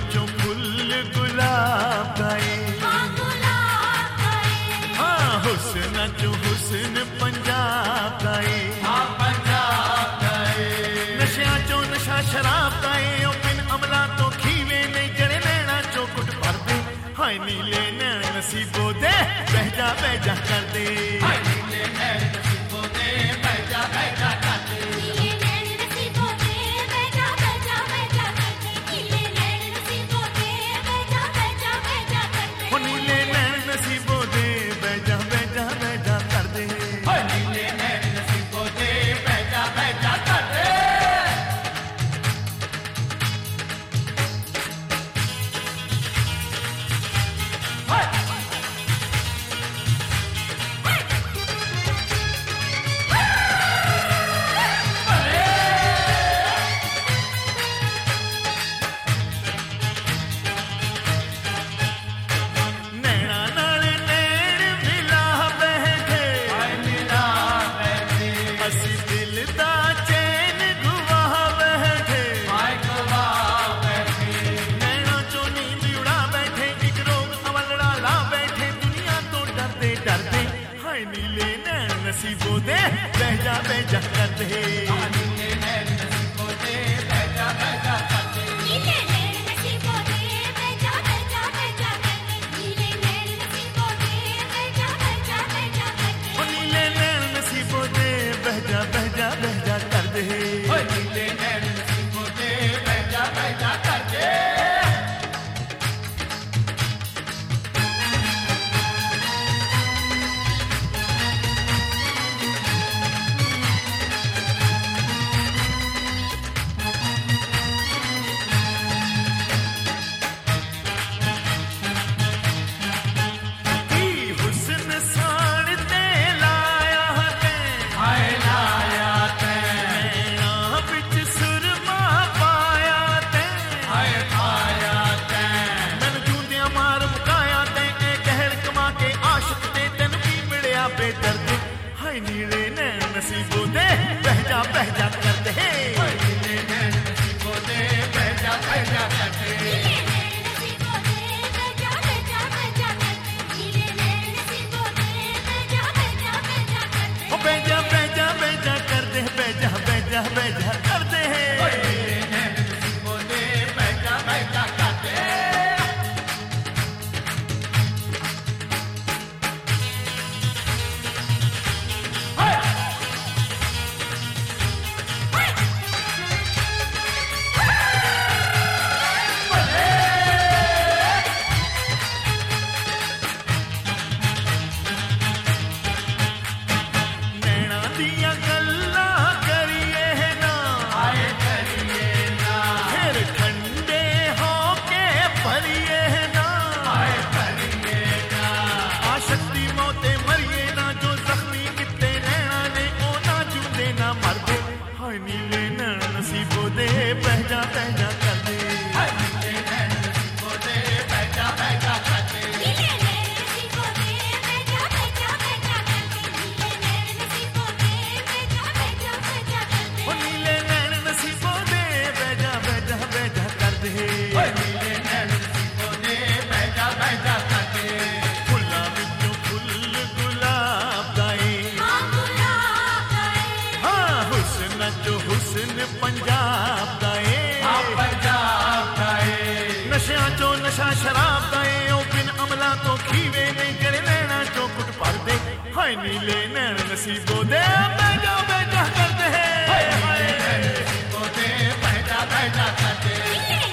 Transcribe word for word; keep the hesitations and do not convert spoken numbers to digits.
ਵਿੱਚੋਂ ਫੁੱਲ ਗੁਲਾਬ ਦਾ ਏ ਹਾਂ ਹੁਸਨਾਂ ਚੋਂ ਹੁਸਨ ਪੰਜਾਬ ਦਾ ਏ ਨਸ਼ਿਆਂ ਚੋਂ ਨਸ਼ਾ ਸ਼ਰਾਬ ਦਾ ਏ ਉਹ ਬਿਨ ਅਮਲਾਂ ਤੋਂ ਖੀਵੇ ਨਹੀਂ ਜਿਹੜੇ ਨੈਣਾ ਚੋਂ ਕੁੱਟ ਭਰਦੇ ਹਾਏ ਨੀਲੇ ਨੈਣ ਨਸੀਬੋ ਦੇ ਬਹਿ ਜਾ ਬਹਿ ਜਾ ਕਰਦੇ ਹਾਏ ਨੀਲੇ ਨੈਣ ਨਸੀਬੋ ਦੇ ਬਹਿ ਜਾ ਬਹਿ ਜਾ ਕਰਦੇ ਨੀਲੇ ਨੈਣ ਨਸੀਬੋ ਦੇ ਬਹਿ ਜਾ ਬਹਿ ਜਾ ਬਹਿ ਜਾ ਕਰਦੇ ਨੀਲੇ ਨੈਣ ਨਸੀਬੋ ਦੇ ਬਹਿ ਜਾ ਬਹਿ ਜਾ ਬਹਿ ਜਾ ਕਰਦੇ ਉਹ ਨੀਲੇ ਨੈਣ ਨਸੀਬੋ ਦੇ ਬਹਿ ਜਾ ਬਹਿ ਜਾ ਬਹਿ ਜਾ ਕਰਦੇ ਹਾਏ ਨੀਲੇ ਨੈਣ ਨਸੀਬੋ ਦੇ ਬਹਿ ਜਾ ਬਹਿ ਜਾ ਕਰਦੇ नसीबों दे बह जा बह जा करते नीले नैन नसीबों दे बह जा बह जा करते नीले नैन नसीबों दे बह जा बह जा बह जा करते नीले नैन नसीबों दे बह जा बह जा बह जा करते नीले नैन नसीबों दे बह जा बह जा बह जा करते नीले नैन नसीबों दे बह जा बह जा करते नीले नैन नसीबों दे बह जा बह जा करते नीले नैन नसीबों दे बह जा बह जा करते नीले नैन नसीबों दे बह जा बह जा बह जा करते नीले नैन नसीबों दे बह जा बह जा बह जा करते ओ बह जा बह जा बह जा करते बह जा बह जा बह जा करते नीले नैन नसीबों दे बह जा बह जा करते नीले नैन नसीबों दे बह जा बह जा करते नीले नैन नसीबों दे बह जा बह जा करते नीले नैन नसीबों दे बह जा बह जा बह जा करते नीले नैन नसीबों दे बह जा बह जा बह जा करते ओ नीले नैन नसीबों दे बह जा बह जा बह जा करते नीले नैन नसीबों दे बह जा बह जा करते फुल्लां विचों फुੱਲ गुलाब दा ਏ ਹਾਂ ਗੁਲਾਬ ਦਾ ਏ ਹਾਂ ਹੁਸਨਾਂ ਚੋਂ ਹੁਸਨ ਪੰਜਾਬ ਦਾ ਏ ਹਾਂ ਪੰਜਾਬ ਦਾ ਏ ਨਸ਼ਿਆਂ ਚੋਂ ਨਸ਼ਾ ਸ਼ਰਾਬ ਦਾ ਏ ਉਹ ਬਿਨ ਅਮਲਾਂ ਤੋਂ ਖੀਵੇ ਨਹੀਂ ਜਿਹੜੇ ਨੈਣਾ ਚੋਂ ਕੁੱਟ ਭਰਦੇ ਹਾਏ ਨੀਲੇ ਨੈਣ ਨਸੀਬੋਂ ਦੇ ਬਹਿ ਜਾ ਬਹਿ ਜਾ ਕਰਦੇ ਹਾਏ ਨੀਲੇ ਨੈਣ ਨਸੀਬੋਂ ਦੇ ਬਹਿ ਜਾ ਬਹਿ ਜਾ ਕਰਦੇ